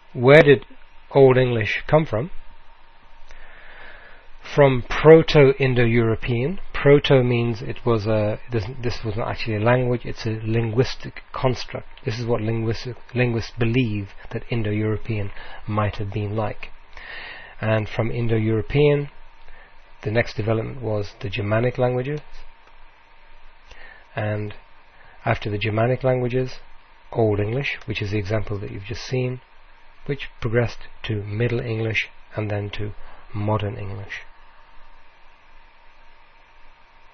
where did Old English come from? From Proto-Indo-European. Proto means it was this was not actually a language, it's a linguistic construct. This is what linguists believe that Indo-European might have been like. And from Indo-European, the next development was the Germanic languages. And after the Germanic languages, Old English, which is the example that you've just seen, which progressed to Middle English and then to Modern English.